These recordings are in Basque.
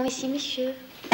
ici, monsieur.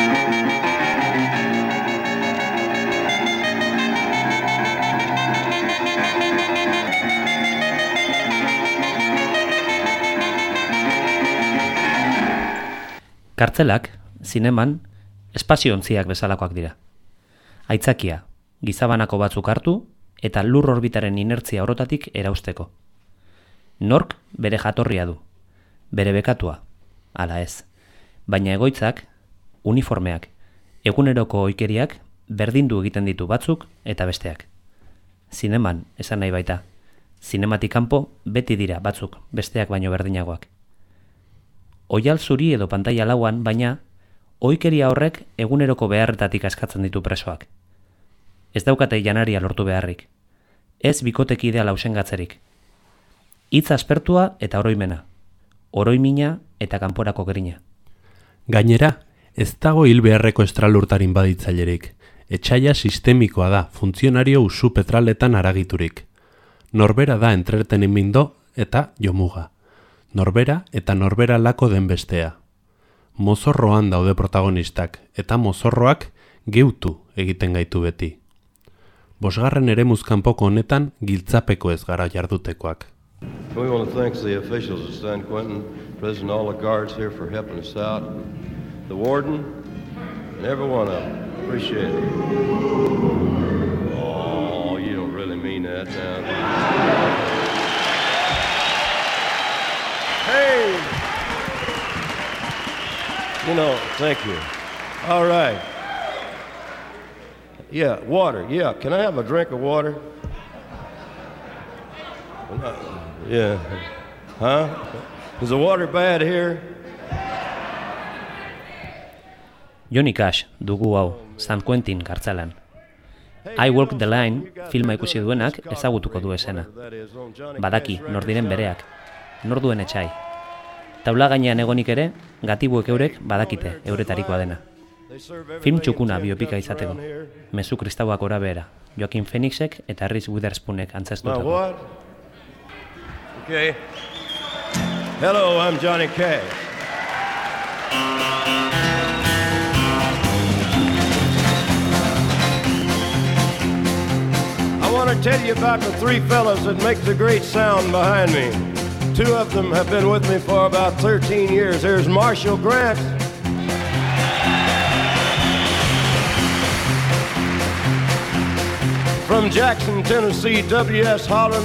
Kartzelak, zineman, espazio-ontziak bezalakoak dira. Aitzakia, gizabanako batzuk hartu eta lur orbitaren inertzia orotatik erausteko. Nork bere jatorria du, bere bekatua, ala ez. Baina egoitzak, uniformeak, eguneroko ohikeriak berdindu egiten ditu batzuk eta besteak. Zineman, esan nahi baita, zinematik kanpo beti dira batzuk besteak baino berdinagoak. Oihal zuri edo pantaila lauan, baina ohikeria horrek eguneroko beharretatik askatzen ditu presoak. Ez daukate janaria lortu beharrik. Ez bikotekidea lausengatzerik. Hitz aspertua eta oroimena. Oroimina eta kanporako grina. Gainera, ez dago hil beharreko estralurtarin baditzailerik. Etsaia sistemikoa da, funtzionario usu petraletan aragiturik. Norbera da entretenimendu eta jomuga. Norbera eta norbera lako den bestea. Mozorroan daude protagonistak, eta mozorroak geutu egiten gaitu beti. Bosgarren eremuz kanpoko honetan giltzapeko ez gara jardutekoak. We want to thank the officials of San Quentin, President, all the guards here for helping us out, the warden, and every one of them. Appreciate it. Oh, you don't really mean that now. Hey! You know, thank you. All right. Yeah, water. Yeah, can I have a drink of water? Yeah. Huh? Is the water bad here? Johnny Cash dugu hau, San Quentin kartzelan. I Walk the Line filma ikusi duenak ezagutuko du esena. Badaki, nor diren bereak, nor duen etsai. Taula gainean egonik ere, gatibuek eurek badakite euretarikoa dena. Film txukuna biopika izateko. Mezu kristauak ora behera, Joaquin Phoenixek eta Reese Witherspoonek antzestutako. Okay. Hello, I'm Johnny Cash. I want to tell you about the three fellas that make the great sound behind me. Two of them have been with me for about 13 years. There's Marshall Grant. From Jackson, Tennessee, W.S. Holland.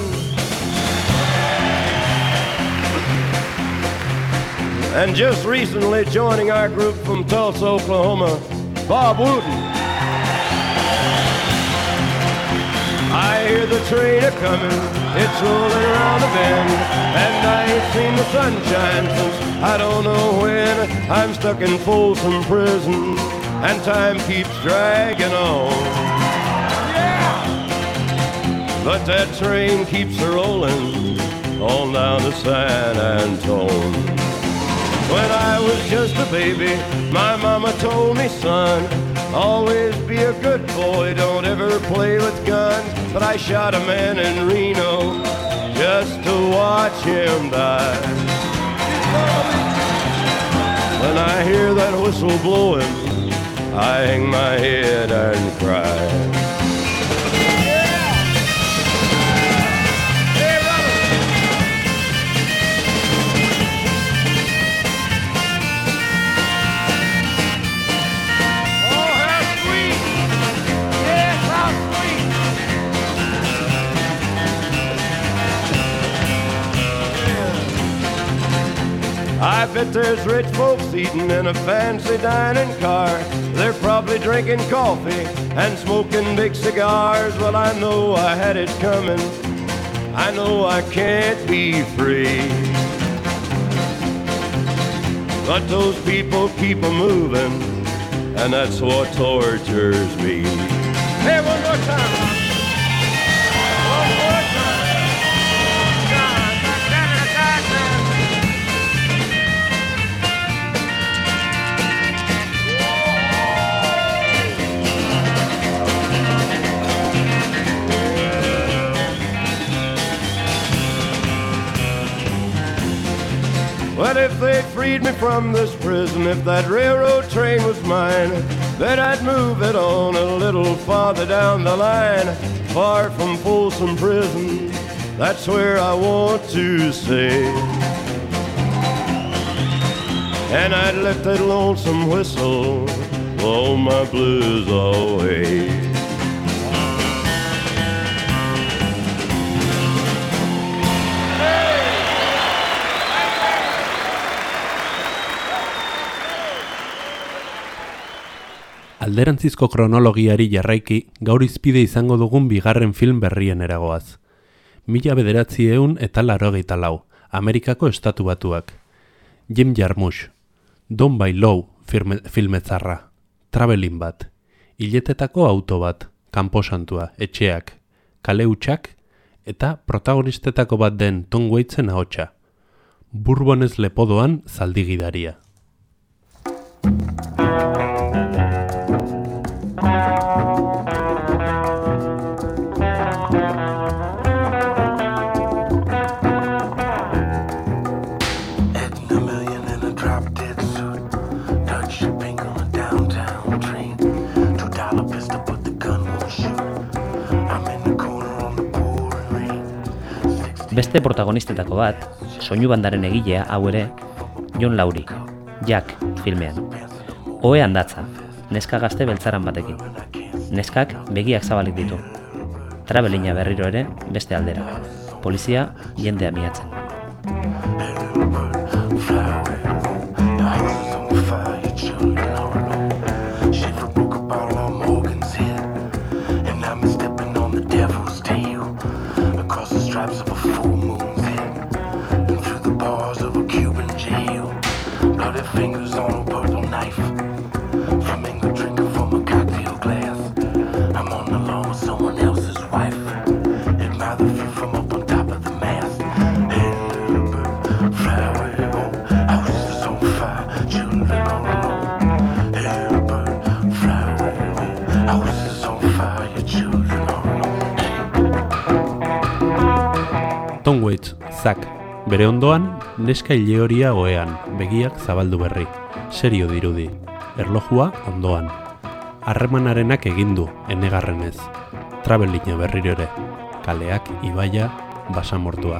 And just recently joining our group from Tulsa, Oklahoma, Bob Wooten. I hear the train a-comin', it's rolling around the bend, and I ain't seen the sunshine since I don't know when. I'm stuck in Folsom Prison, and time keeps dragging on. Yeah! But that train keeps a-rolling on down to San Antone. When I was just a baby, my mama told me, son, always be a good boy, don't ever play with guns. But I shot a man in Reno just to watch him die. When I hear that whistle blowing, I hang my head and cry. I bet there's rich folks eating in a fancy dining car. They're probably drinking coffee and smoking big cigars. Well, I know I had it coming. I know I can't be free. But those people keep a-moving, and that's what tortures me. Hey, one more time. One more time. Well, if they freed me from this prison, if that railroad train was mine, bet I'd move it on a little farther down the line, far from Folsom Prison, that's where I want to stay. And I'd let that lonesome whistle blow my blues away. Alderantzizko kronologiari jarraiki, gaur izpide izango dugun bigarren film berrien eragoaz. 1984, Amerikako Estatu Batuak. Jim Jarmusch, Down by Law filmetzarra, Traveling bat, hiletetako auto bat, kanposantua, etxeak, kale hutsak, eta protagonistetako bat den Tom Waitsen ahotsa. Bourbonez lepodoan zaldigidaria. Beste protagonistetako bat, soinu bandaren egilea hau ere, John Laurie, Jack filmean. Ohean datza, neska gazte beltzaran batekin. Neskak begiak zabalik ditu. Travelina berriro ere beste aldera. Polizia jendea miatzen. Fingers on a purple knife, from a drinker from a cocktail glass. I'm on the lawn with someone else's wife. Admire the view from up on top of the mast. Hey, little bird, fly away home. House is on fire, children all alone. Hey, little bird, fly away home. House is on fire, your children all alone. Tom Waits, Zack. Bere ondoan, neska ilehoria ohean, begiak zabaldu berri, serio dirudi, erlojua ondoan. Harremanarenak egindu, enegarrenez, Travelina berriro ere, kaleak, ibaia, basamortua.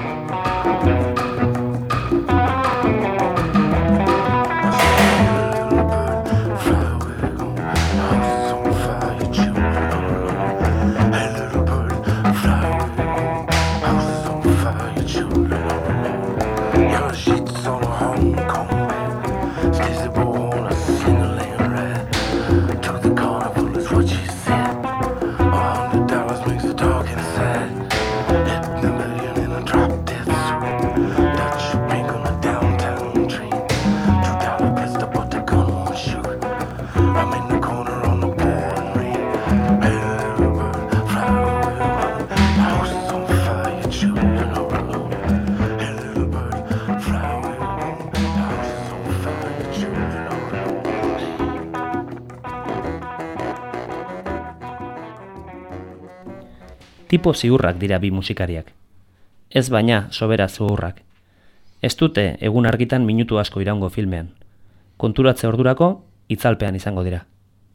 Tipo ziurrak dira bi musikariak. Ez baina sobera zuhurrak. Ez dute egun argitan minutu asko iraungo filmean. Konturatze ordurako itzalpean izango dira.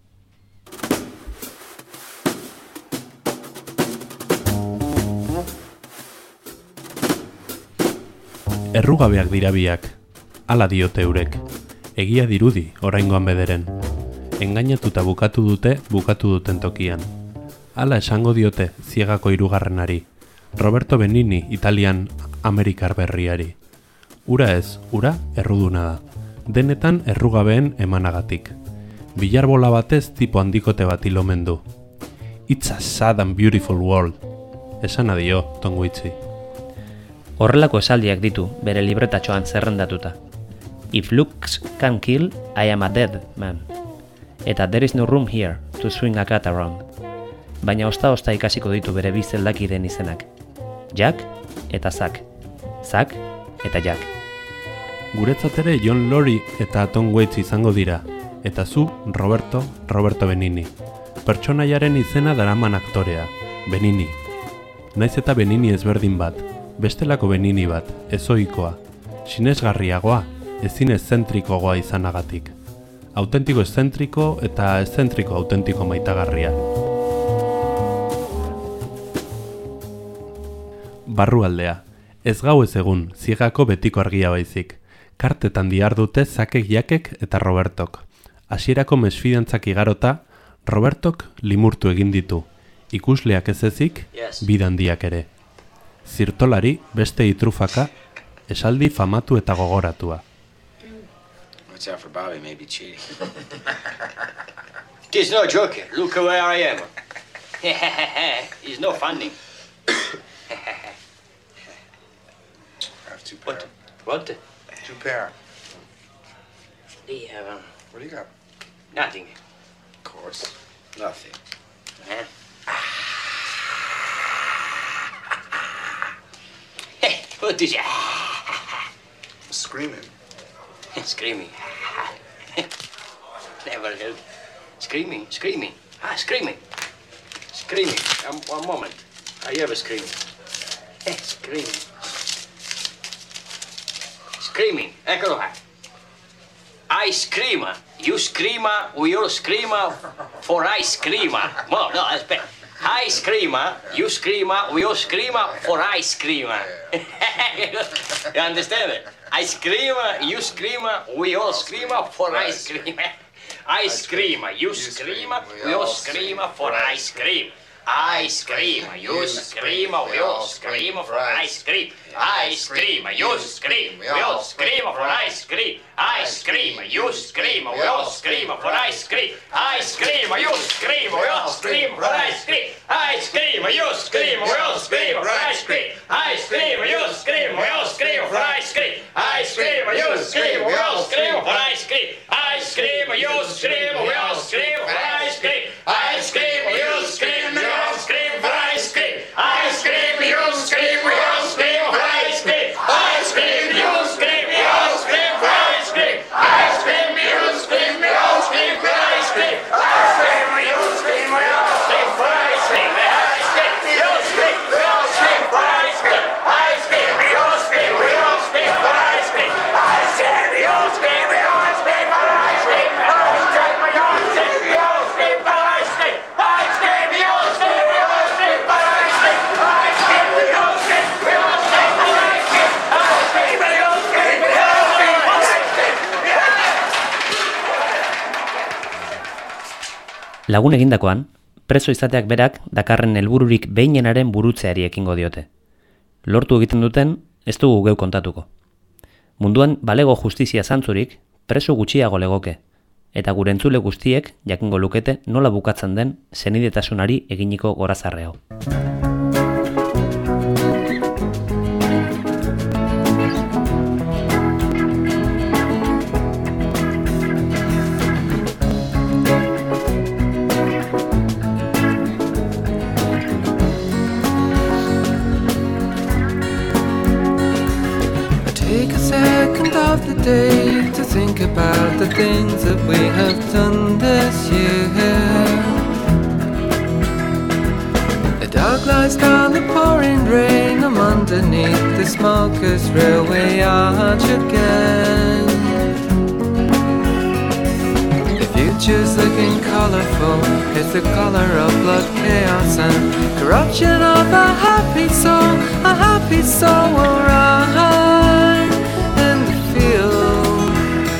Errugabeak dira biak, hala diote eurek. Egia dirudi oraingoan bederen. Engainatuta bukatu duten tokian. Hala esango diote ziegako hirugarrenari, Roberto Benigni Italian Amerikar berriari. Ura ez, ura erruduna da. Denetan errugabeen emanagatik. Bilarbola batez tipo handikote bat ilomendu. It's a sad and beautiful world. Esan adio, Tom Waitsi. Horrelako esaldiak ditu bere libretatxoan zerrendatuta. If looks can kill, I am a dead man. Eta there is no room here to swing a cat around. Baina osta ikasiko ditu bere bi zeldakideen izenak. Jack eta Zack. Zack eta Jack. Guretzat ere John Laurie eta Tom Waits izango dira, eta zu Roberto Benigni. Pertsonaiaren izena daraman aktorea, Benigni. Naiz eta Benigni ezberdin bat, bestelako Benigni bat, ezoikoa. sinesgarriagoa, ezin eszentrikoagoa izanagatik. Autentiko eszentriko eta eszentriko autentiko maitagarria. Barrualdea. Ez gau ez egun, ziegako betiko argia baizik. Kartetan dihardute Zakek, Jakek eta Robertok. Hasierako mesfidantzak igarota, Robertok limurtu egin ditu. Ikusleak ez ezik, bidandiak ere. Zirtolari beste itrufaka, esaldi famatu eta gogoratua. Watch out for Bobby, maybe cheating. It's no joke. Look where I am. It's no funny. I have two pair. What? Two pair. Yeah, What do you got? nothing. Of course. Nothing. Huh? Hey, what is that? Screaming. Screaming. Never heard. Screaming. Screaming. One moment. I ever scream. Screaming. Eccolo qua. I scream. You scream. We all scream for ice cream. Well, no, that's better. I scream. You scream. We all scream for ice cream. You understand it? I scream. You scream. We all scream for ice cream. I scream. You scream. We all scream for ice cream. I scream, you scream, we all scream for ice cream. I scream, you scream, we all scream for ice cream. I scream, you scream, we all scream for ice cream. I scream, you scream, we all scream for ice cream. I scream, you scream, we all scream for ice cream. I scream, you scream, we all scream for ice cream. I scream, you scream, we all scream for ice cream. I scream, you scream, we all scream for ice cream. I scream, you scream, we all scream for ice cream. I scream, you scream, we all scream for ice cream. I scream, you scream, we all scream for ice cream. I scream, you scream, we all scream for ice cream. I scream, you scream, we all scream for ice cream. I scream, you scream, we all scream for ice cream. I scream, you scream, we all scream for ice cream. I scream, you scream, we all scream for ice cream. I scream, you scream, we all scream for ice cream. I scream, you scream, we all scream for ice cream. I scream, you scream, we all scream for ice cream. I scream, you scream, we all scream for ice cream. Lagun egindakoan, preso izateak berak dakarren helbururik behinenaren burutzeari ekingo diote. Lortu egiten duten, ez dugu geu kontatuko. Munduan balego justizia zantzurik, preso gutxiago legoke, eta gure entzule guztiek jakingo lukete nola bukatzen den senidetasunari eginiko gorazarre hau. Take a second of the day to think about the things that we have done this year. The dog lies down the pouring rain. I'm underneath the smoker's railway arch again. The future's looking colourful. It's the colour of blood, chaos and corruption of a happy soul alright in the field,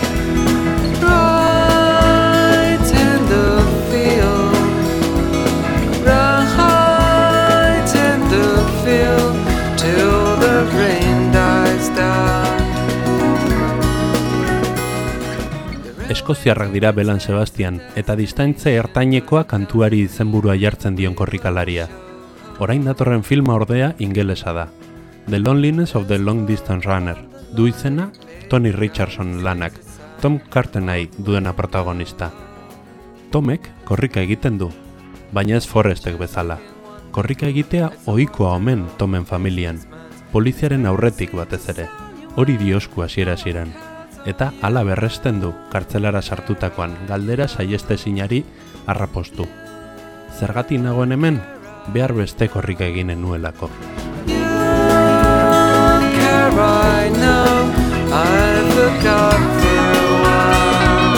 right in the field, right in the field, till the rain dies down. Eskoziarrak dira Belan Sebastian, eta distantze ertainekoa kantuari izenburua jartzen dion korrikalaria. Orain datorren filma ordea ingelesa da. The Loneliness of the Long Distance Runner, du izena Tony Richardson lanak, Tom Courtenay duena protagonista. Tomek korrika egiten du, baina ez Forrestek bezala. Korrika egitea ohikoa omen Tomen familian, poliziaren aurretik batez ere, hori diosku hasiera-hasieran. Eta hala berresten du kartzelara sartutakoan galdera saiestezinari harrapostu. Zergatik nagoen hemen, behar beste korrika eginen nuelako. Right now, I forgot for a while.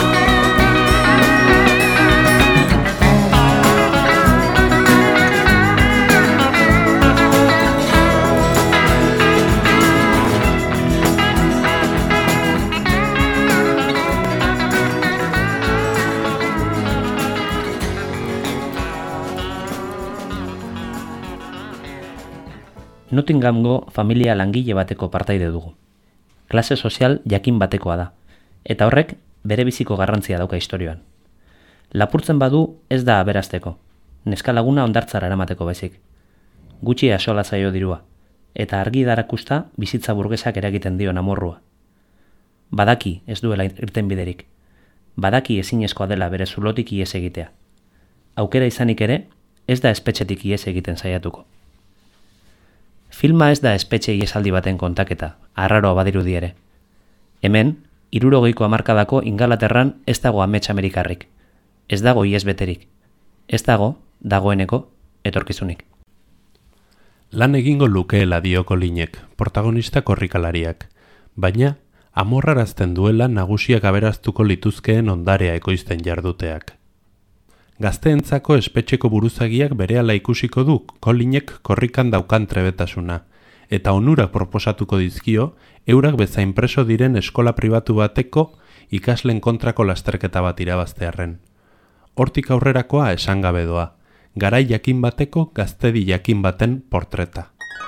Nottinghamgo familia langile bateko partaide dugu. Klase sozial jakin batekoa da, eta horrek bere biziko garrantzia dauka istorioan. Lapurtzen badu ez da aberasteko, neska laguna hondartzara eramateko baizik. Gutxi axola zaio dirua, eta argi darakusta bizitza burgesak eragiten dio amorrua. Badaki ez duela irtenbiderik, badaki ezinezkoa dela bere zulotik ihes egitea. Aukera izanik ere, ez da espetxetik ihes egiten saiatuko. Filma ez da espetxe iesaldi baten kontaketa, arraroa badirudi ere. Hemen, 60ko hamarkadako Ingalaterran ez dago amets amerikarrik. Ez dago ihes beterik. Ez dago, dagoeneko, etorkizunik. Lan egingo lukeela dio Collinek, protagonista korrikalariak, baina amorrarazten duela nagusiak aberaztuko lituzkeen ondarea ekoizten jarduteak. Gazteentzako espetxeko buruzagiak berehala ikusiko du Collinek korrikan daukan trebetasuna, eta onurak proposatuko dizkio eurak bezain preso diren eskola pribatu bateko ikasleen kontrako lasterketa bat irabaztearren. Hortik aurrerakoa esan gabe doa, garai jakin bateko gaztedi jakin baten portreta.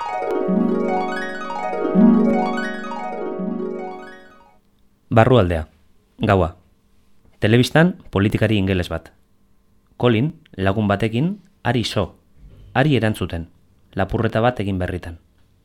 Barrualdea, gaua. Telebistan politikari ingeles bat. Colin, lagun batekin, ari erantzuten, lapurreta bat egin berritan.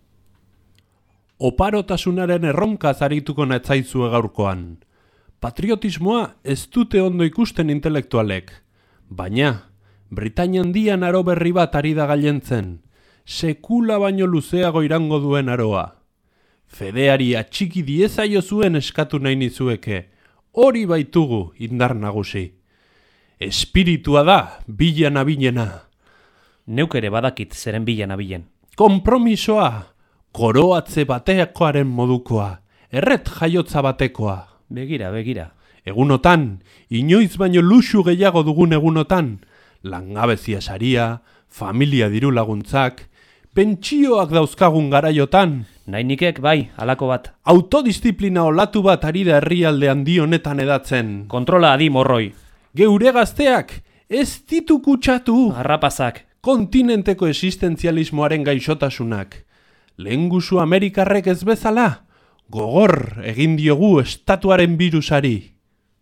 Oparotasunaren erronkaz arituko natzaizue gaurkoan. Patriotismoa ez dute ondo ikusten intelektualek. Baina, Britainia handian aro berri bat ari da gailentzen. Sekula baino luzeago irango duen aroa. Fedeari atxiki diezaio zuen eskatu nahi nizueke. Hori baitugu indar nagusi. Espiritua da, bilan abilena. Neuk ere badakit zeren bilan abilen. Konpromisoa, koroatze batekoaren modukoa, erret jaiotza batekoa. Begira. Egunotan, inoiz baino luxu gehiago dugun egunotan, langabezia saria, familia diru laguntzak, pentsioak dauzkagun garaiotan. Nainikek bai, halako bat. Autodisziplina olatu bat ari da herrialde handi honetan edatzen. Kontrola adi morroi. Geure gazteak ez ditu kutsatu. Harrapazak. Kontinenteko existentzialismoaren gaixotasunak. Lehengusu Amerikarrek ez bezala, gogor egin diogu estatuaren birusari.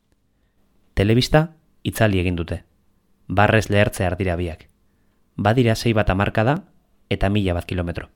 Telebista itzali egin dute. Barrez lehertze ardira biak. Badira 6 bat hamarkada eta 1000 kilometro.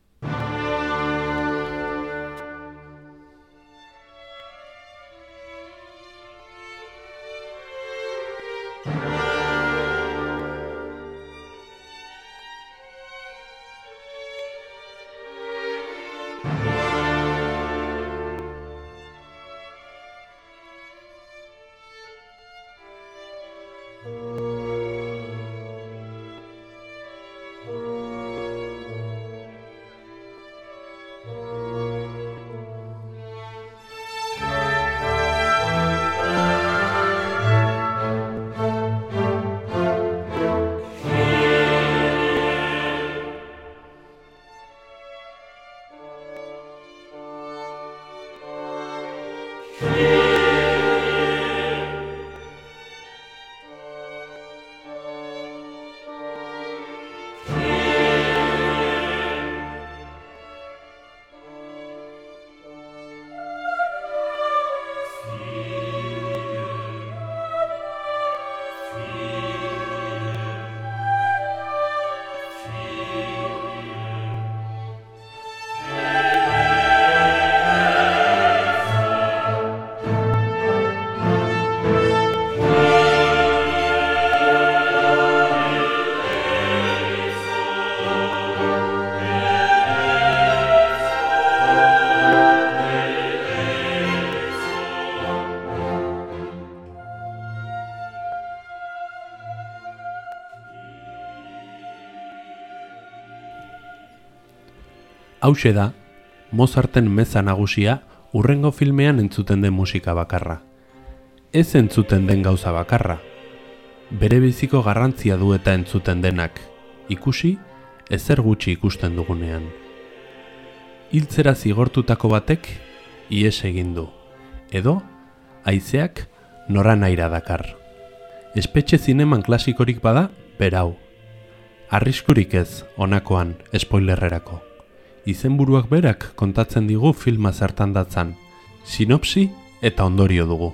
Hauxe da, Mozarten meza nagusia Urrengo filmean entzuten den musika bakarra. Ez entzuten den gauza bakarra. Bere biziko garrantzia du eta entzuten denak. Ikusi, ezer gutxi ikusten dugunean. Hiltzera zigortutako batek, ihes egin du. Edo, haizeak noranaira dakar. Espetxe zineman klasikorik bada, berau. Arriskurik ez, honakoan, spoilerrerako. Izenburuak berak kontatzen digu filma zertan datzan. Sinopsi eta ondorio dugu.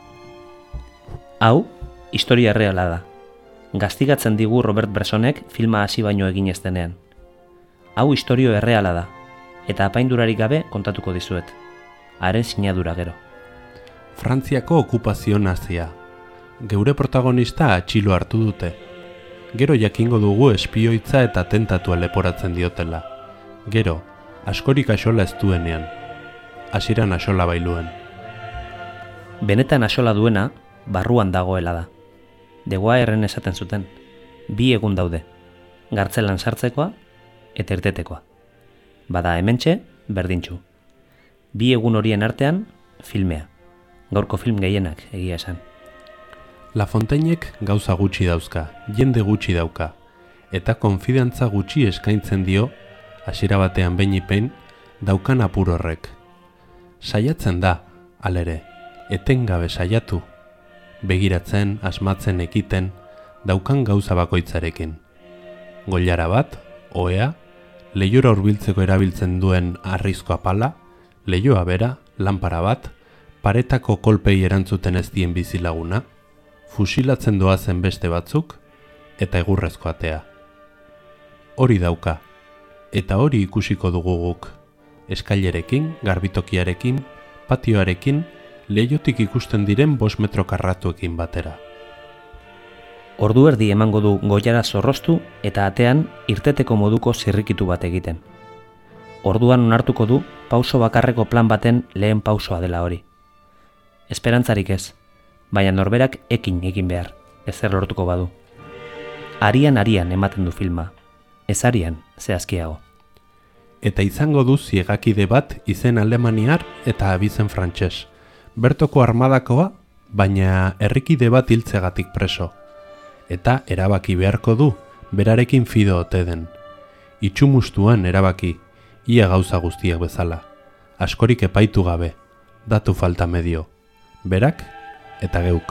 Hau, historia erreala da. Gastigatzen digu Robert Bressonek filma hasi baino egin ez denean. Hau historio erreala da, eta apaindurarik gabe kontatuko dizuet. Haren sinadura gero. Frantziako okupazio nazia. Geure protagonista atxilo hartu dute. Gero jakingo dugu espioitza eta atentatua leporatzen diotela. Gero, askorik axola ez duenean. Hasieran axola bailuen. Benetan axola duena, barruan dagoela da. The Wireren esaten zuten. 2 egun daude. Gartzelan sartzekoa eta irtetekoa. Bada hementxe, berdintxu. 2 egun horien artean, filmea. Gaurko film gehienak, egia esan. La Fontainek gauza gutxi dauzka, jende gutxi dauka, eta konfidantza gutxi eskaintzen dio, hasiera batean behin daukan apur horrek. Saiatzen da, halere, etengabe saiatu, begiratzen, asmatzen, ekiten, daukan gauza bakoitzarekin. Goilara bat, ohea, leihora hurbiltzeko erabiltzen duen harrizko apala, leihoa bera, lanpara bat, paretako kolpei erantzuten ez dien bizilaguna, fusilatzen doazen beste batzuk, eta egurrezko atea. Hori dauka, eta hori ikusiko dugu guk. Eskailerekin, garbitokiarekin, patioarekin, leihotik ikusten diren 5 metro karratuekin batera. Ordu erdi emango du goiara zorroztu eta atean irteteko moduko zirrikitu bat egiten. Orduan onartuko du pauso bakarreko plan baten lehen pausoa dela hori. Esperantzarik ez, baina norberak ekin egin behar, ezer lortuko badu. Arian ematen du filma, ez arian zehazkiago. Eta izango du ziegakide bat izen alemaniar eta abizen frantses. Bertoko armadakoa, baina herrikide bat hiltzegatik preso. Eta erabaki beharko du, berarekin fido ote den. Itxumustuan erabaki, ia gauza guztiak bezala. Askorik epaitu gabe, datu falta medio. Berak eta geuk.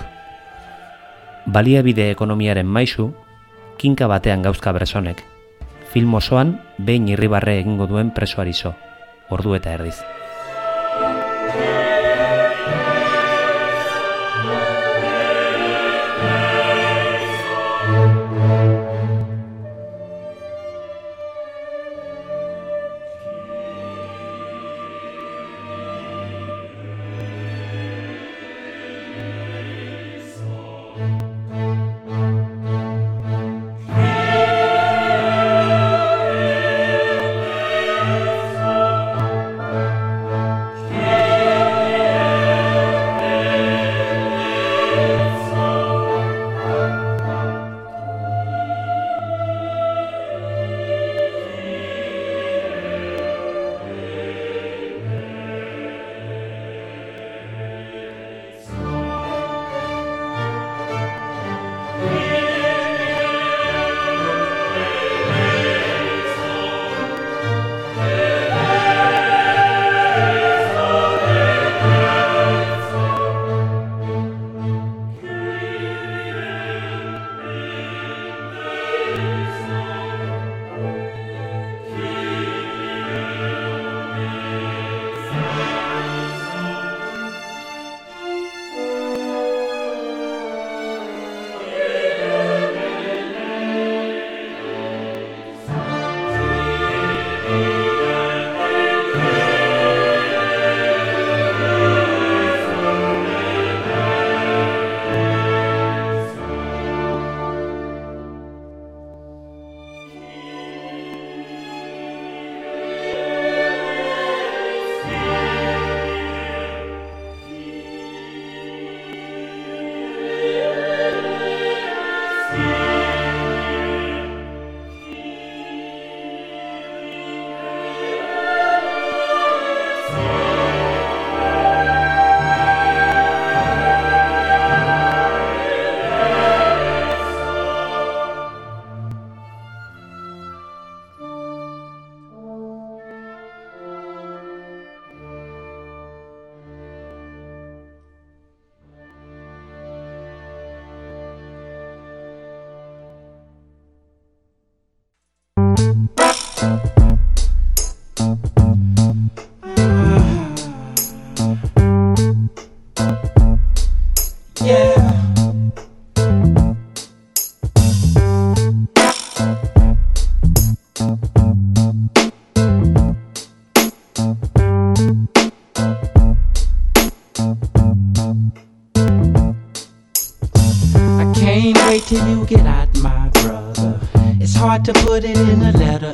Baliabide ekonomiaren maisu, kinka batean gauzka Bressonek. Film osoan, behin irribarre egingo duen presoari zo, ordu eta erdiz.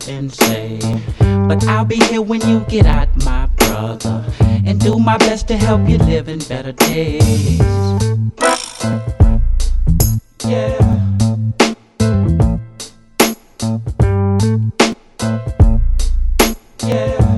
and say, but I'll be here when you get out, my brother, and do my best to help you live in better days. Yeah. Yeah.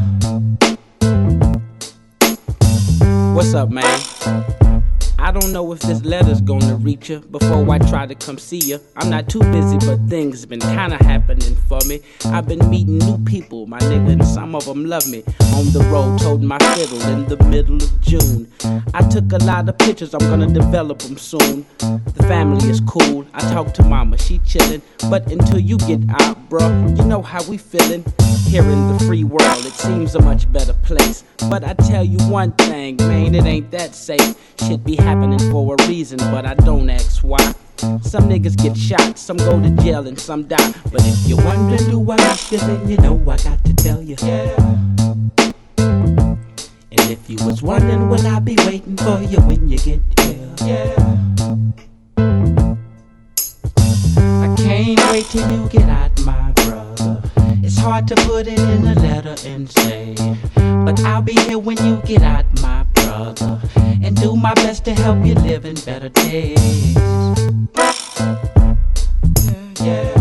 What's up, man? I don't know if this letter's gonna reach you before I try to come see you. I'm not too busy, but things been kinda happening for me. I've been meeting new people, my nigga, and some of them love me. On the road, toting my fiddle in the middle of June. I took a lot of pictures, I'm gonna develop them soon. The family is cool, I talk to mama, she chillin'. But until you get out, bruh, you know how we feelin'. Here in the free world, it seems a much better place. But I tell you one thing, man, it ain't that safe. Shit be happening for a reason, but I don't ask why. Some niggas get shot, some go to jail, and some die. But if you're wondering, do I miss you, then you know I got to tell you. Yeah. And if you was wondering, will I be waiting for you when you get here? Yeah. I can't wait till you get out, my brother. It's hard to put it in a letter and say, but I'll be here when you get out, my brother, and do my best to help you live in better days. Yeah.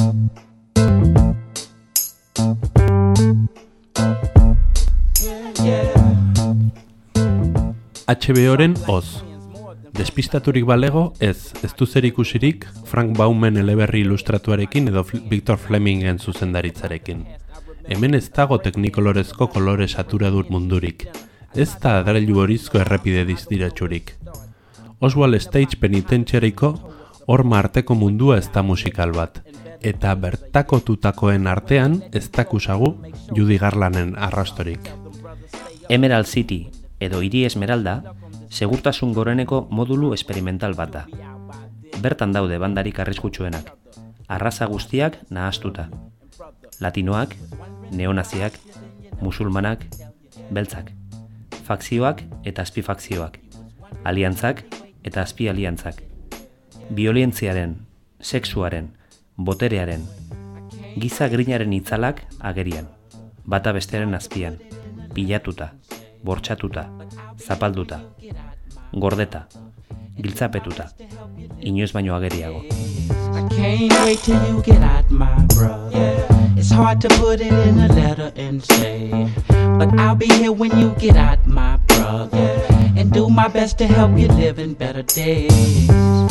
HBOren Oz. Despistaturik balego, ez du zer ikusirik Frank Baumen eleberri ilustratuarekin edo Victor Flemingen zuzendaritzarekin. Hemen ez dago teknikolorezko kolore saturadur mundurik. Ez da adarailu horizko errepide dizdiratsurik. Oswald Stage penitentziariko horma arteko mundua ez da musikal bat. Eta bertakotutakoen artean ez dakusagu Judy Garlanden arrastorik. Emerald City edo Hiri Esmeralda segurtasun goreneko modulu esperimental bat da. Bertan daude bandarik arriskutsuenak, arraza guztiak nahastuta. Latinoak, neonaziak, musulmanak, beltzak, fakzioak eta azpifakzioak, aliantzak eta azpialiantzak, biolentziaren, sexuaren, boterearen, giza grinaren itzalak agerian, bata bestearen azpian, pilatuta, bortxatuta, zapalduta, gordeta, giltzapetuta, inoiz baino ageriago. I can't wait till you get out, my brother. It's hard to put it in a letter and say, but I'll be here when you get out, my brother, and do my best to help you live in better days.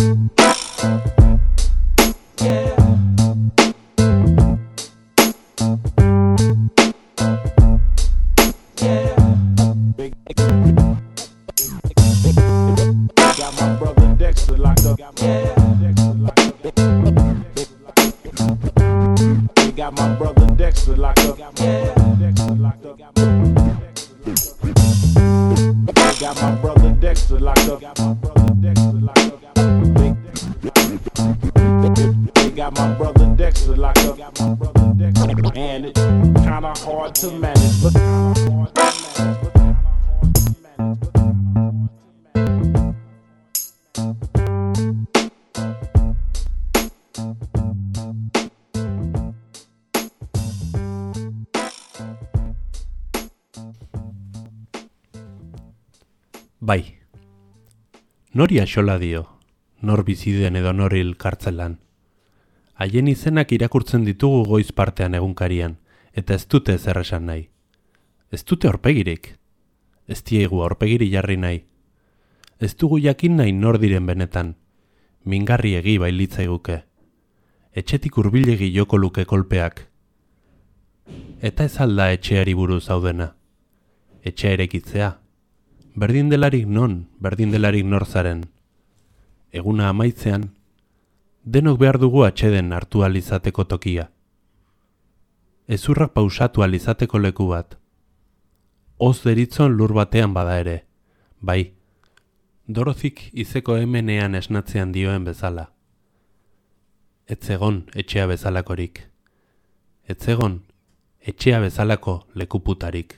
Yeah. Got my brother Dexter locked up. They got my brother Dexter locked up. They got my brother Dexter locked up. They got my brother Dexter locked up. And it's kinda hard to manage, but Bai. Nori axola dio, nor biziden edo nor hil kartzelan. Haien izenak irakurtzen ditugu goiz partean egunkarian, eta ez dute zer esan nahi. Ez dute aurpegirik. Ez diegu aurpegiri jarri nahi. Ez dugu jakin nahi nor diren benetan. Mingarri egi bailitzaiguke. Etxetik hurbilegi joko luke kolpeak. Eta ez alda etxeari buruz zaudena. Etxea erekitzea. Berdin delarik non, berdin delarik nor zaren. Eguna amaitzean, denok behar dugu atxeden hartu alizateko tokia. Ezurrak pausatu alizateko leku bat. Oz deritzon lur batean bada ere, bai, Dorozik izeko hemenean esnatzean dioen bezala. Etzegon etxea bezalakorik. Etzegon etxea bezalako lekuputarik.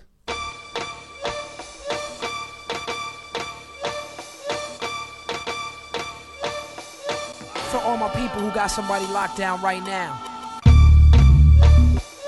For all my people who got somebody locked down right now.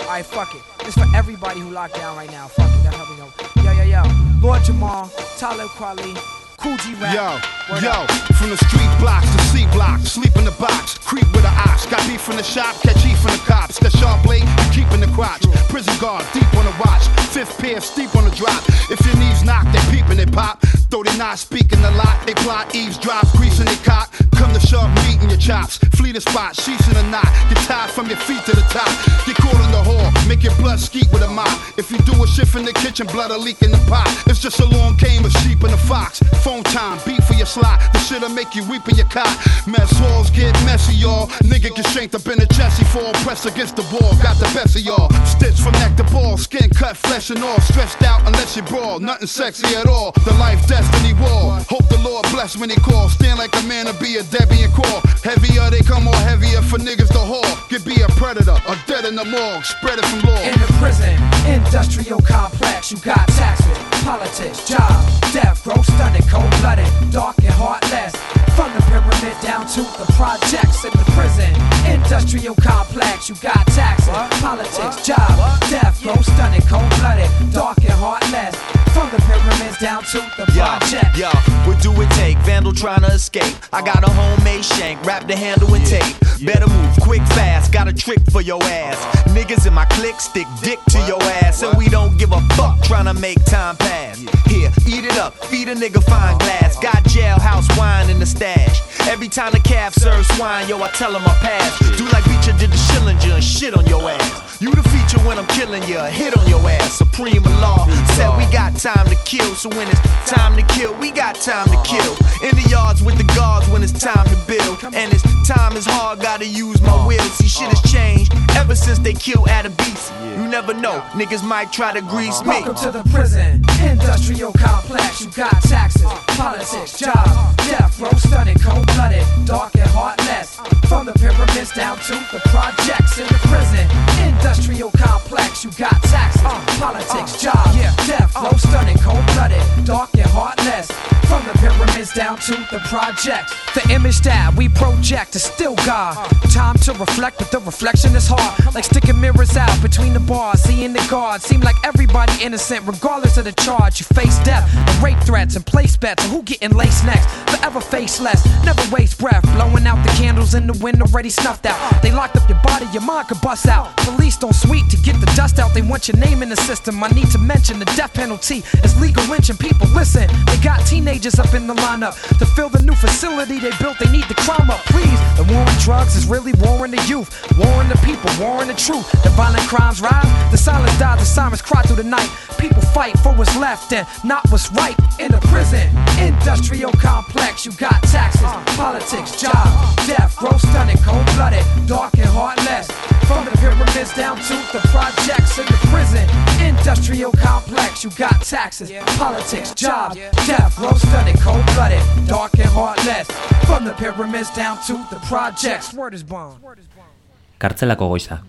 Alright, fuck it. This for everybody who locked down right now. Fuck it, that help me know. Yo. Lord Jamal, Talib Kweli, Cool G Rap. Yo, from the street blocks to C blocks, sleep in the box, creep with a ox. Got beef from the shop, catch heat from the cops. That sharp blade, you keep in the crotch. Prison guard, deep on the watch. Fifth pair, steep on the drop. If your knees knock, they peep and they pop. Though they not speaking a lot, they plot eavesdrop, greasing they cock. Come to sharp meat in your chops. Flee the spot, sheets in a knot. Get tied from your feet to the top. Get caught in the hall, make your blood skeet with a mop. If you do a shift in the kitchen, blood'll leak in the pot. It's just a long game of sheep and a fox. Phone time, beat for your slot. The shit'll make you weep in your cot. Mess halls get messy, y'all. Nigga get shanked up in a chessie fall. Press against the wall, got the best of y'all. Stitch from neck to ball, skin cut, flesh and all. Stretched out unless you brawl, nothing sexy at all. The life destiny war. Hope the Lord bless when he calls. Stand like a man to be a Debbie and call. Heavier they come, more heavier for niggas to haul. Could be a predator, or dead in the morgue. Spread it from law. In the prison, industrial complex, you got taxes, politics, jobs, death, row, stunted, cold-blooded, dark and heartless. From the pyramid down to the projects. In the prison, industrial complex, you got taxes, politics, jobs, death, row, stunted, cold-blooded, dark and heartless. From the pyramids down to the project. Yo, what do it take? Vandal trying to escape. I got a homemade shank, wrap the handle in tape. Better move quick, fast, got a trick for your ass. Niggas in my clique stick dick to your ass, and we don't give a fuck trying to make time pass. Here, eat it up, feed a nigga fine glass. Got jailhouse wine in the stash. Every time the calf serves swine, yo, I tell him I pass. Do like Beecher did the Schillinger and shit on your ass. You the feature when I'm killing you, a hit on your ass. Supreme law said we got time to kill, so when it's time to kill, we got time to kill. In the yards with the guards when it's time to build, and it's time is hard, gotta use my will. See, shit has changed ever since they killed Adabisi. You never know, niggas might try to grease me. Welcome to the prison, industrial complex. You got taxes, politics, jobs, death, row, stunted, cold-blooded, dark and heartless. From the pyramids down to the projects. In the prison, industrial complex. You got taxes, politics, jobs, death, row, stunted, cold-blooded, dark and heartless. From the pyramids down to the projects. The image that we project is still God. Time to reflect, but the reflection is hard. Like sticking mirrors out between the bars, seeing the guards. Seem like everybody innocent, regardless of the charge. You face death, and rape threats, and place bets on who getting laced next. Forever faceless, never waste breath. Blowing out the candles in the wind already snuffed out. They locked up your body, your mind could bust out. Police don't sweep to get the dust out. They want your name in the system. I need to mention the death penalty is legal lynching. People listen, they got teenagers up in the lineup to fill the new facility they built. They need to climb up, please. The war on drugs is really warring the youth, warring the people, warring the truth. The violent crimes rise, the silence dies, the sirens cry through the night. People fight for what's left and not what's right. In the prison, industrial complex, you got taxes, politics, jobs, death, row, stunted, cold-blooded, dark and heartless. From the pyramids down to the projects. In the prison, industrial complex, you got taxes, politics, jobs, death, row, stunted, cold-blooded, dark and heartless. From the pyramids down to the projects. Word is bond. Kartzelako goiza.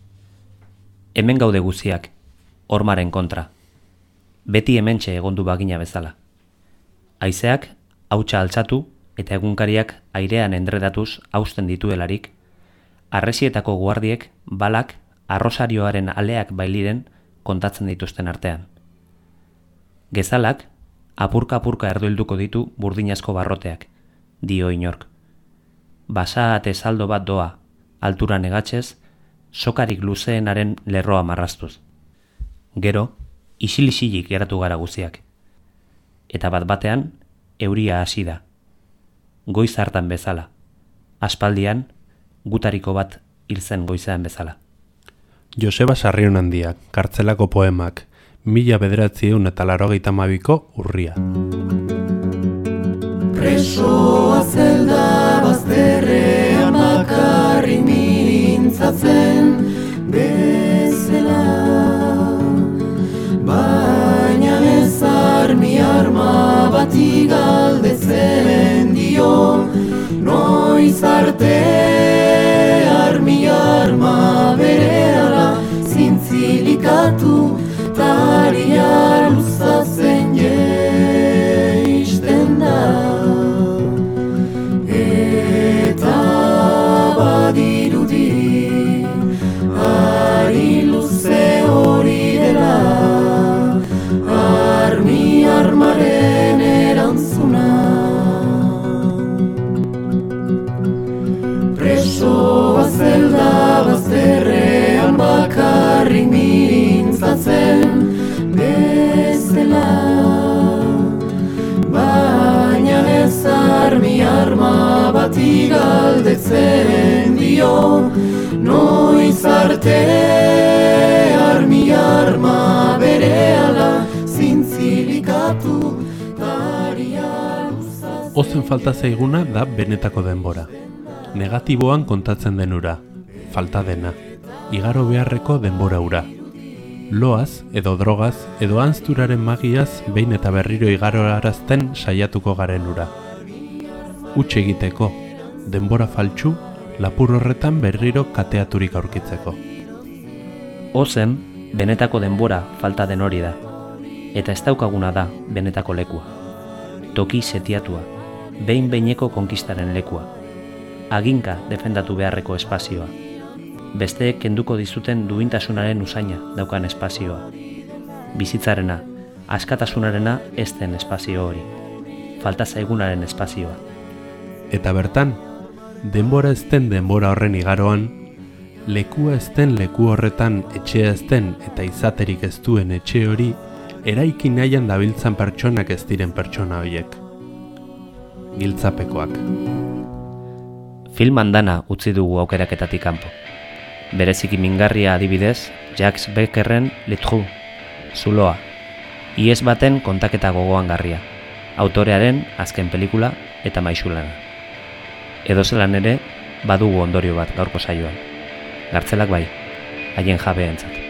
Hemen gaude guziak, hormaren kontra. Beti hementxe egondu bagina bezala. Haizeak hautsa altzatu eta egunkariak airean endredatuz hausten dituelarik, arresietako guardiek balak arrosarioaren aleak bailiren kontatzen dituzten artean. Gezalak apurka-apurka erdoilduko ditu burdinazko barroteak, dio inork. Basa ate saldo bat doa, altura negatxez, sokarik luzeenaren lerroa marraztuz. Gero, isil-isilik geratu gara guziak. Eta bat-batean, euria hasi da. Goiz hartan bezala. Aspaldian, gutariko bat hil zen goizean bezala. Joseba Sarrion Handiak, Kartzelako poemak, 1982ko urria. Presoa zelda bazterrean bakarri mintzatzen bezala, baina ez armi arma bati galdetzen dio, noiz arte armi arma berehala zintzilikatu, taria luzatzen jeisten da. Eta badirudi ari luzatzen arte armi arma berehala zintzilikatu daria luzaz. Ozen falta zaiguna da benetako denbora. Negatiboan kontatzen denura, falta dena, igaro beharreko denbora ura. Loaz, edo drogaz, edo anzturaren magiaz behin eta berriro igaroarazten saiatuko garen ura. Huts egiteko, denbora faltsu, lapur horretan berriro kateaturik aurkitzeko. Ozen, benetako denbora falta den hori da, eta ez daukaguna da benetako lekua. Toki setiatua, behin-behineko konkistaren lekua. Haginka defendatu beharreko espazioa. Besteek kenduko dizuten duintasunaren usaina daukan espazioa. Bizitzarena, askatasunarena ez den espazio hori. Falta zaigunaren espazioa. Eta bertan, denbora ez den denbora horren igaroan, lekua ez den leku horretan etxea ez den eta izaterik ez duen etxe hori, eraiki nahian dabiltzan pertsonak ez diren pertsona horiek. Giltzapekoak. Film andana utzi dugu aukeraketatik kanpo. Bereziki mingarria adibidez, Jacques Beckerren Le Trou, Zuloa, ihes baten kontaketa gogoangarria, autorearen azken pelikula eta maixulana. Edozelan ere, badugu ondorio bat gaurko saioan. Gartzelak bai, haien jabeentzat.